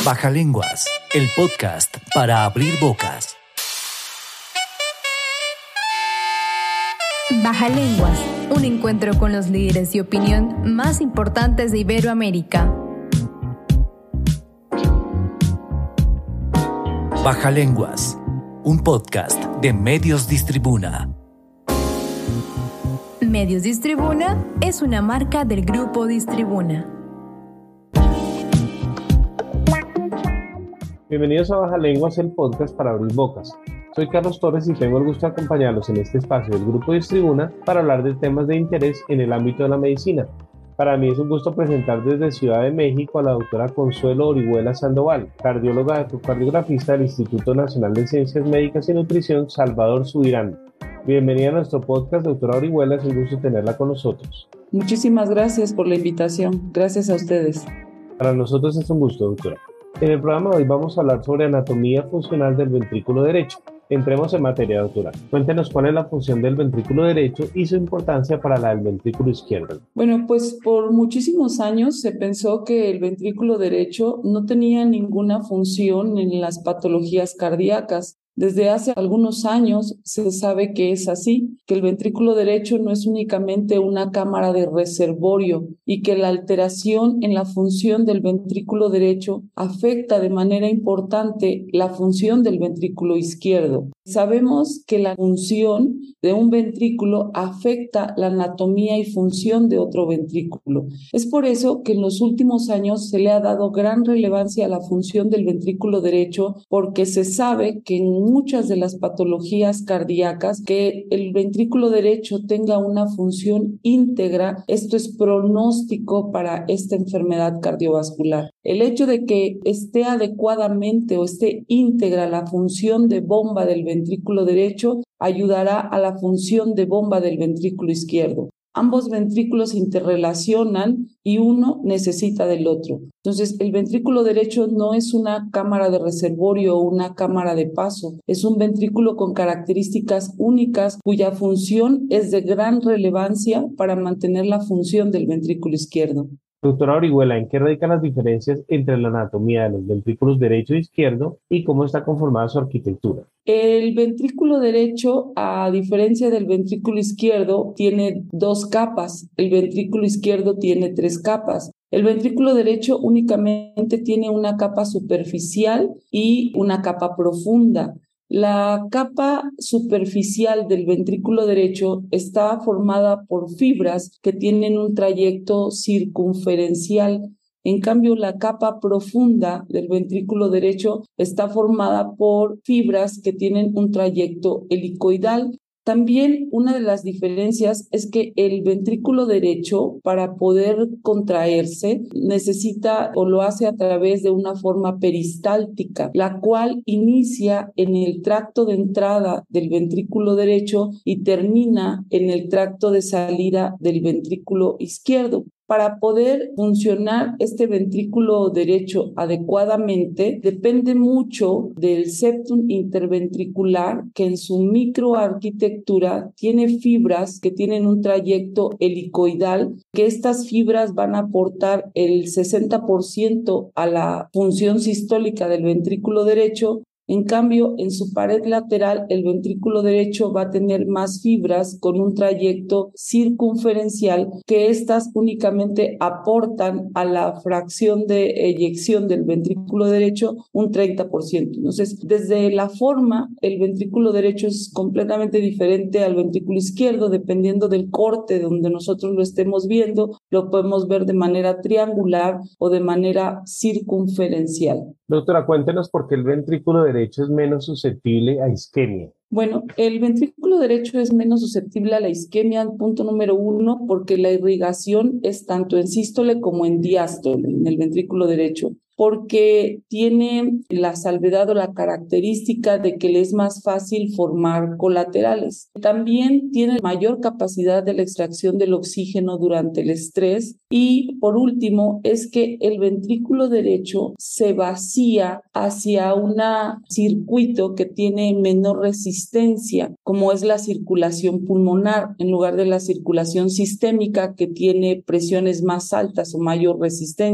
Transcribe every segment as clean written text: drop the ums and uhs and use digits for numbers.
Bajalenguas, el podcast para abrir bocas. Bajalenguas, un encuentro con los líderes de opinión más importantes de Iberoamérica. Bajalenguas, un podcast de Medios Distribuna. Medios Distribuna es una marca del Grupo Distribuna. Bienvenidos a Bajalenguas, el podcast para abrir bocas. Soy Carlos Torres y tengo el gusto de acompañarlos en este espacio del Grupo Distribuna para hablar de temas de interés en el ámbito de la medicina. Para mí es un gusto presentar desde Ciudad de México a la doctora Consuelo Orihuela Sandoval, cardióloga cardiografista del Instituto Nacional de Ciencias Médicas y Nutrición Salvador Subirán. Bienvenida a nuestro podcast, doctora Orihuela, es un gusto tenerla con nosotros. Muchísimas gracias por la invitación, gracias a ustedes. Para nosotros es un gusto, doctora. En el programa de hoy vamos a hablar sobre anatomía funcional del ventrículo derecho. Entremos en materia, doctora. Cuéntenos cuál es la función del ventrículo derecho y su importancia para la del ventrículo izquierdo. Bueno, pues por muchísimos años se pensó que el ventrículo derecho no tenía ninguna función en las patologías cardíacas. Desde hace algunos años se sabe que es así, que el ventrículo derecho no es únicamente una cámara de reservorio y que la alteración en la función del ventrículo derecho afecta de manera importante la función del ventrículo izquierdo. Sabemos que la función de un ventrículo afecta la anatomía y función de otro ventrículo. Es por eso que en los últimos años se le ha dado gran relevancia a la función del ventrículo derecho, porque se sabe que en muchas de las patologías cardíacas que el ventrículo derecho tenga una función íntegra, esto es pronóstico para esta enfermedad cardiovascular. El hecho de que esté adecuadamente o esté íntegra la función de bomba del ventrículo derecho ayudará a la función de bomba del ventrículo izquierdo. Ambos ventrículos se interrelacionan y uno necesita del otro. Entonces, el ventrículo derecho no es una cámara de reservorio o una cámara de paso. Es un ventrículo con características únicas cuya función es de gran relevancia para mantener la función del ventrículo izquierdo. Doctora Orihuela, ¿en qué radican las diferencias entre la anatomía de los ventrículos derecho e izquierdo y cómo está conformada su arquitectura? El ventrículo derecho, a diferencia del ventrículo izquierdo, tiene dos capas. El ventrículo izquierdo tiene tres capas. El ventrículo derecho únicamente tiene una capa superficial y una capa profunda. La capa superficial del ventrículo derecho está formada por fibras que tienen un trayecto circunferencial. En cambio, la capa profunda del ventrículo derecho está formada por fibras que tienen un trayecto helicoidal. También una de las diferencias es que el ventrículo derecho, para poder contraerse, necesita o lo hace a través de una forma peristáltica, la cual inicia en el tracto de entrada del ventrículo derecho y termina en el tracto de salida del ventrículo izquierdo. Para poder funcionar este ventrículo derecho adecuadamente, depende mucho del septum interventricular, que en su microarquitectura tiene fibras que tienen un trayecto helicoidal, que estas fibras van a aportar el 60% a la función sistólica del ventrículo derecho. En cambio, en su pared lateral, el ventrículo derecho va a tener más fibras con un trayecto circunferencial, que estas únicamente aportan a la fracción de eyección del ventrículo derecho un 30%. Entonces, desde la forma, el ventrículo derecho es completamente diferente al ventrículo izquierdo, dependiendo del corte donde nosotros lo estemos viendo, lo podemos ver de manera triangular o de manera circunferencial. Doctora, cuéntenos por qué el ventrículo derecho es menos susceptible a isquemia. Bueno, el ventrículo derecho es menos susceptible a la isquemia, punto número 1, porque la irrigación es tanto en sístole como en diástole, en el ventrículo derecho, porque tiene la salvedad o la característica de que le es más fácil formar colaterales. También tiene mayor capacidad de la extracción del oxígeno durante el estrés y, por último, es que el ventrículo derecho se vacía hacia un circuito que tiene menor resistencia, como es la circulación pulmonar, en lugar de la circulación sistémica que tiene presiones más altas o mayor resistencia.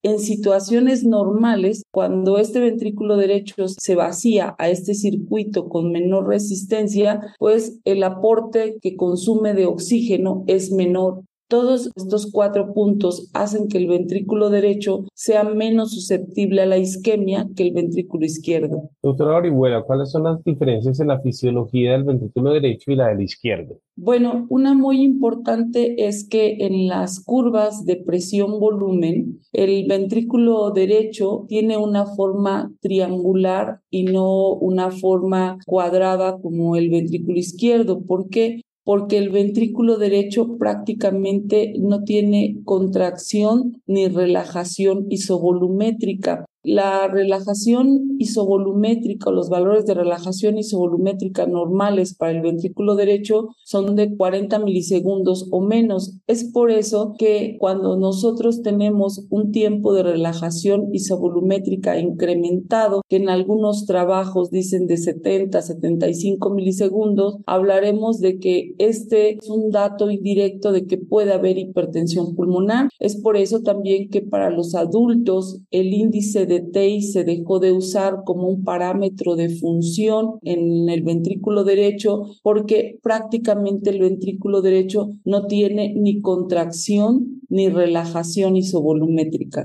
En situaciones normales, cuando este ventrículo derecho se vacía a este circuito con menor resistencia, pues el aporte que consume de oxígeno es menor. Todos estos 4 puntos hacen que el ventrículo derecho sea menos susceptible a la isquemia que el ventrículo izquierdo. Doctora Orihuela, ¿cuáles son las diferencias en la fisiología del ventrículo derecho y la del izquierdo? Bueno, una muy importante es que en las curvas de presión-volumen, el ventrículo derecho tiene una forma triangular y no una forma cuadrada como el ventrículo izquierdo. ¿Por qué? Porque el ventrículo derecho prácticamente no tiene contracción ni relajación isovolumétrica. La relajación isovolumétrica o los valores de relajación isovolumétrica normales para el ventrículo derecho son de 40 milisegundos o menos. Es por eso que cuando nosotros tenemos un tiempo de relajación isovolumétrica incrementado, que en algunos trabajos dicen de 70 a 75 milisegundos, hablaremos de que este es un dato indirecto de que puede haber hipertensión pulmonar. Es por eso también que para los adultos el índice de TEI se dejó de usar como un parámetro de función en el ventrículo derecho, porque prácticamente el ventrículo derecho no tiene ni contracción ni relajación isovolumétrica.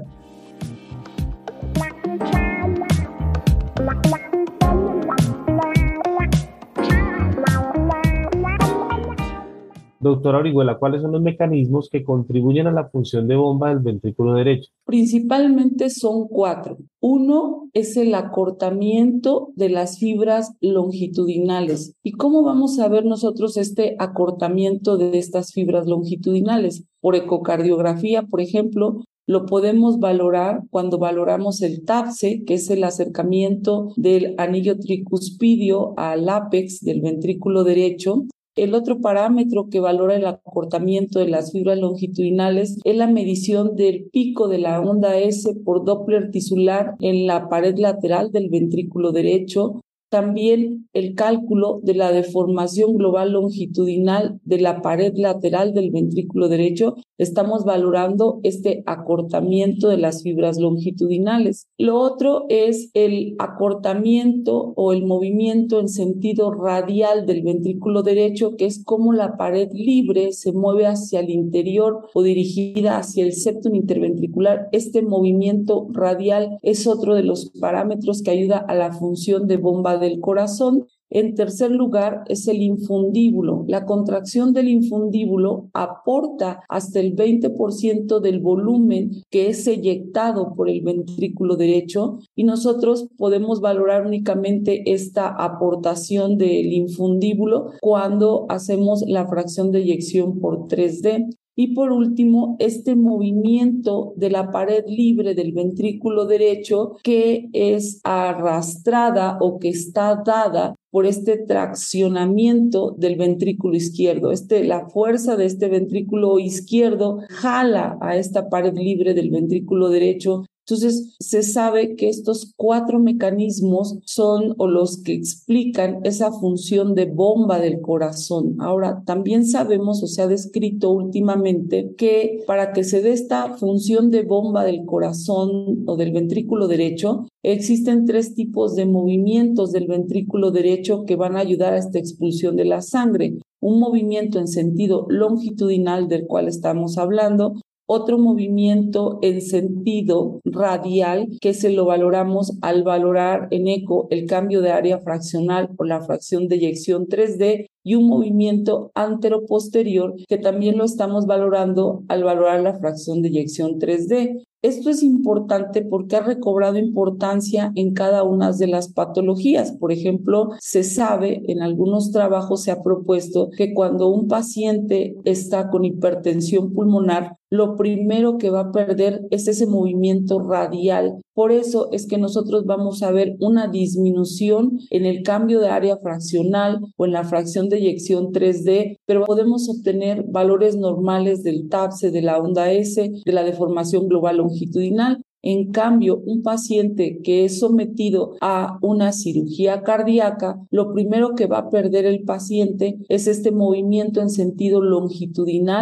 Doctora Orihuela, ¿cuáles son los mecanismos que contribuyen a la función de bomba del ventrículo derecho? Principalmente son 4. Uno es el acortamiento de las fibras longitudinales. ¿Y cómo vamos a ver nosotros este acortamiento de estas fibras longitudinales? Por ecocardiografía, por ejemplo, lo podemos valorar cuando valoramos el TAPSE, que es el acercamiento del anillo tricuspidio al ápex del ventrículo derecho. El otro parámetro que valora el acortamiento de las fibras longitudinales es la medición del pico de la onda S por Doppler tisular en la pared lateral del ventrículo derecho. También el cálculo de la deformación global longitudinal de la pared lateral del ventrículo derecho. Estamos valorando este acortamiento de las fibras longitudinales. Lo otro es el acortamiento o el movimiento en sentido radial del ventrículo derecho, que es como la pared libre se mueve hacia el interior o dirigida hacia el septum interventricular. Este movimiento radial es otro de los parámetros que ayuda a la función de bomba del corazón. En tercer lugar es el infundíbulo. La contracción del infundíbulo aporta hasta el 20% del volumen que es eyectado por el ventrículo derecho, y nosotros podemos valorar únicamente esta aportación del infundíbulo cuando hacemos la fracción de eyección por 3D. Y por último, este movimiento de la pared libre del ventrículo derecho que es arrastrada o que está dada por este traccionamiento del ventrículo izquierdo. La fuerza de este ventrículo izquierdo jala a esta pared libre del ventrículo derecho. Entonces, se sabe que estos 4 mecanismos son o los que explican esa función de bomba del corazón. Ahora, también sabemos o se ha descrito últimamente que para que se dé esta función de bomba del corazón o del ventrículo derecho, existen 3 tipos de movimientos del ventrículo derecho que van a ayudar a esta expulsión de la sangre. Un movimiento en sentido longitudinal del cual estamos hablando, otro movimiento en sentido radial, que se lo valoramos al valorar en eco el cambio de área fraccional o la fracción de eyección 3D, y un movimiento anteroposterior que también lo estamos valorando al valorar la fracción de eyección 3D. Esto es importante porque ha recobrado importancia en cada una de las patologías. Por ejemplo, se sabe, en algunos trabajos se ha propuesto que cuando un paciente está con hipertensión pulmonar, lo primero que va a perder es ese movimiento radial. Por eso es que nosotros vamos a ver una disminución en el cambio de área fraccional o en la fracción de eyección 3D, pero podemos obtener valores normales del TAPSE, de la onda S, de la deformación global longitudinal. En cambio, un paciente que es sometido a una cirugía cardíaca, lo primero que va a perder el paciente es este movimiento en sentido longitudinal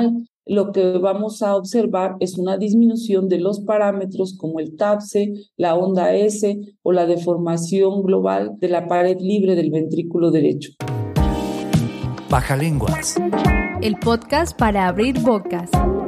lo que vamos a observar es una disminución de los parámetros como el TAPSE, la onda S o la deformación global de la pared libre del ventrículo derecho. Bajalenguas. El podcast para abrir bocas.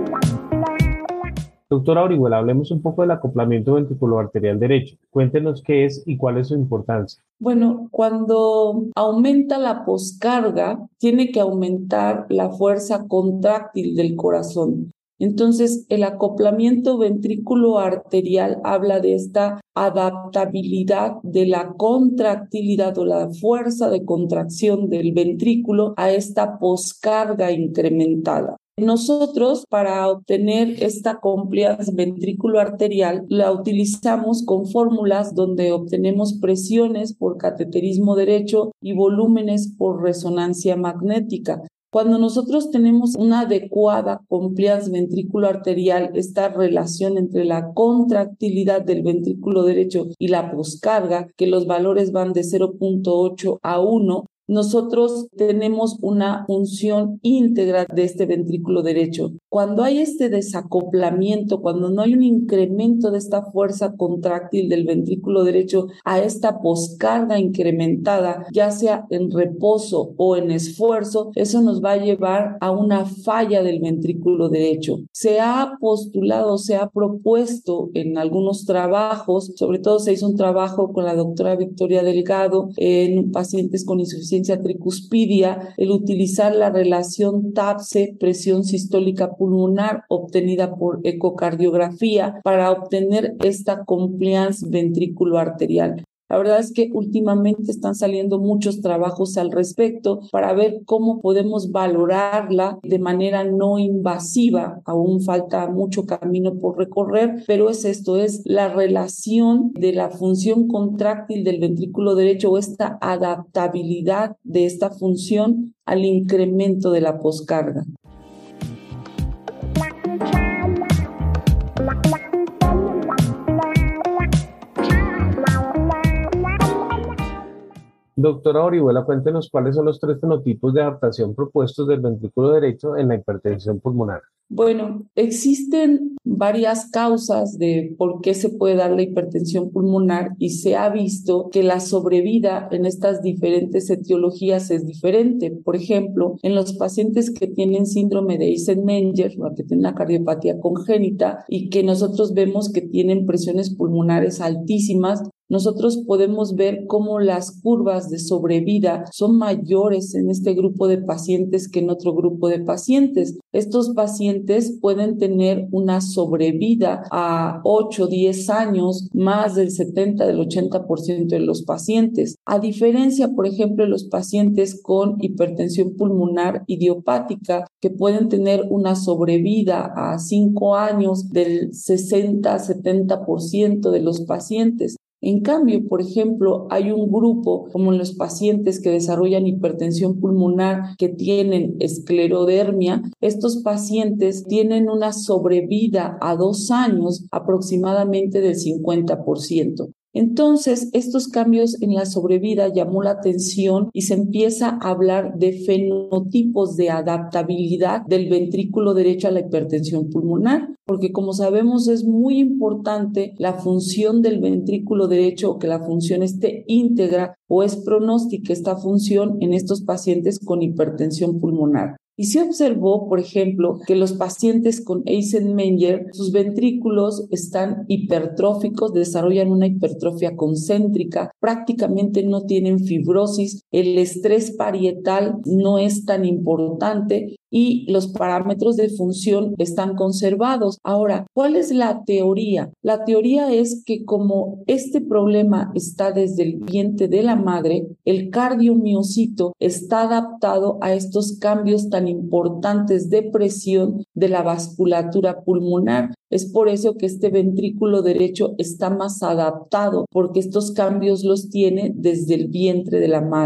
Doctora Orihuela, hablemos un poco del acoplamiento ventriculoarterial derecho. Cuéntenos qué es y cuál es su importancia. Bueno, cuando aumenta la poscarga, tiene que aumentar la fuerza contráctil del corazón. Entonces, el acoplamiento ventrículo-arterial habla de esta adaptabilidad de la contractilidad o la fuerza de contracción del ventrículo a esta poscarga incrementada. Nosotros, para obtener esta compliance ventrículo-arterial, la utilizamos con fórmulas donde obtenemos presiones por cateterismo derecho y volúmenes por resonancia magnética. Cuando nosotros tenemos una adecuada compliance ventrículo-arterial, esta relación entre la contractilidad del ventrículo derecho y la poscarga, que los valores van de 0.8 a 1, nosotros tenemos una función íntegra de este ventrículo derecho. Cuando hay este desacoplamiento, cuando no hay un incremento de esta fuerza contráctil del ventrículo derecho a esta poscarga incrementada, ya sea en reposo o en esfuerzo, eso nos va a llevar a una falla del ventrículo derecho. Se ha postulado, se ha propuesto en algunos trabajos, sobre todo se hizo un trabajo con la doctora Victoria Delgado en pacientes con insuficiencia tricuspidia, el utilizar la relación TAPSE, presión sistólica pulmonar, obtenida por ecocardiografía, para obtener esta compliance ventrículo-arterial. La verdad es que últimamente están saliendo muchos trabajos al respecto para ver cómo podemos valorarla de manera no invasiva. Aún falta mucho camino por recorrer, pero es la relación de la función contráctil del ventrículo derecho o esta adaptabilidad de esta función al incremento de la poscarga. Doctora Orihuela, cuéntenos cuáles son los 3 fenotipos de adaptación propuestos del ventrículo derecho en la hipertensión pulmonar. Bueno, existen varias causas de por qué se puede dar la hipertensión pulmonar y se ha visto que la sobrevida en estas diferentes etiologías es diferente. Por ejemplo, en los pacientes que tienen síndrome de Eisenmenger, o que tienen una cardiopatía congénita y que nosotros vemos que tienen presiones pulmonares altísimas, nosotros podemos ver cómo las curvas de sobrevida son mayores en este grupo de pacientes que en otro grupo de pacientes. Estos pacientes pueden tener una sobrevida a 8, 10 años, más del 70, del 80% de los pacientes. A diferencia, por ejemplo, de los pacientes con hipertensión pulmonar idiopática, que pueden tener una sobrevida a 5 años del 60, 70% de los pacientes. En cambio, por ejemplo, hay un grupo como los pacientes que desarrollan hipertensión pulmonar que tienen esclerodermia. Estos pacientes tienen una sobrevida a 2 años aproximadamente del 50%. Entonces, estos cambios en la sobrevida llamó la atención y se empieza a hablar de fenotipos de adaptabilidad del ventrículo derecho a la hipertensión pulmonar, porque como sabemos es muy importante la función del ventrículo derecho, que la función esté íntegra o es pronóstica esta función en estos pacientes con hipertensión pulmonar. Y se observó, por ejemplo, que los pacientes con Eisenmenger, sus ventrículos están hipertróficos, desarrollan una hipertrofia concéntrica, prácticamente no tienen fibrosis, el estrés parietal no es tan importante y los parámetros de función están conservados. Ahora, ¿cuál es la teoría? La teoría es que como este problema está desde el vientre de la madre, el cardiomiocito está adaptado a estos cambios tan importantes de presión de la vasculatura pulmonar. Es por eso que este ventrículo derecho está más adaptado, porque estos cambios los tiene desde el vientre de la madre.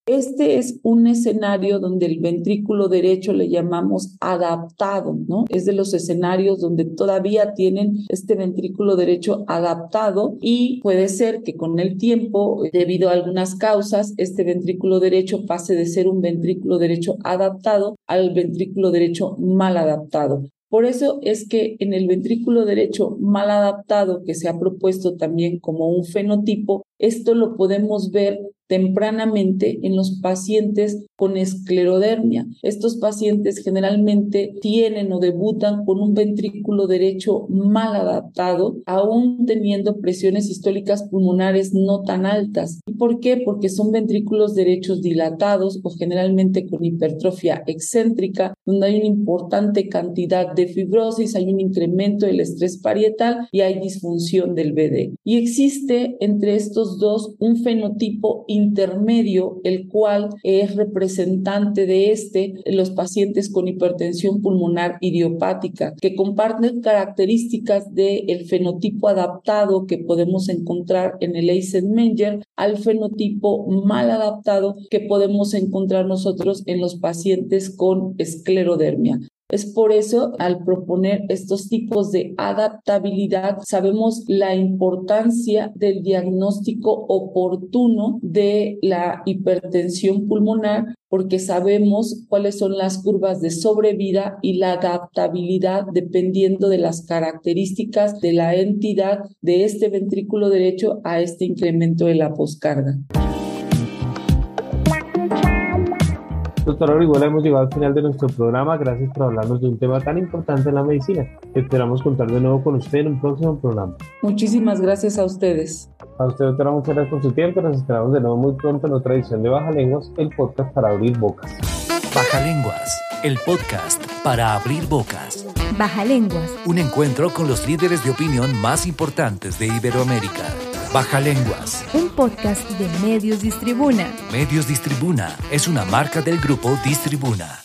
Este es un escenario donde el ventrículo derecho le llamamos adaptado, ¿no? Es de los escenarios donde todavía tienen este ventrículo derecho adaptado y puede ser que con el tiempo, debido a algunas causas, este ventrículo derecho pase de ser un ventrículo derecho adaptado al ventrículo derecho mal adaptado. Por eso es que en el ventrículo derecho mal adaptado, que se ha propuesto también como un fenotipo, esto lo podemos ver tempranamente en los pacientes con esclerodermia. Estos pacientes generalmente tienen o debutan con un ventrículo derecho mal adaptado, aún teniendo presiones sistólicas pulmonares no tan altas. ¿Y por qué? Porque son ventrículos derechos dilatados o generalmente con hipertrofia excéntrica, donde hay una importante cantidad de fibrosis, hay un incremento del estrés parietal y hay disfunción del BD. Y existe entre estos dos un fenotipo intermedio, el cual es representante de los pacientes con hipertensión pulmonar idiopática, que comparten características del fenotipo adaptado que podemos encontrar en el Eisenmenger al fenotipo mal adaptado que podemos encontrar nosotros en los pacientes con esclerodermia. Es por eso, al proponer estos tipos de adaptabilidad, sabemos la importancia del diagnóstico oportuno de la hipertensión pulmonar, porque sabemos cuáles son las curvas de sobrevida y la adaptabilidad dependiendo de las características de la entidad de este ventrículo derecho a este incremento de la poscarga. Doctora Orihuela, hemos llegado al final de nuestro programa. Gracias por hablarnos de un tema tan importante en la medicina. Esperamos contar de nuevo con usted en un próximo programa. Muchísimas gracias a ustedes. A usted, doctora, muchas gracias por su tiempo. Nos esperamos de nuevo muy pronto en otra edición de Baja Lenguas, el podcast para abrir bocas. Baja Lenguas, el podcast para abrir bocas. Baja Lenguas. Un encuentro con los líderes de opinión más importantes de Iberoamérica. Baja Lenguas. Un podcast de Medios Distribuna. Medios Distribuna es una marca del grupo Distribuna.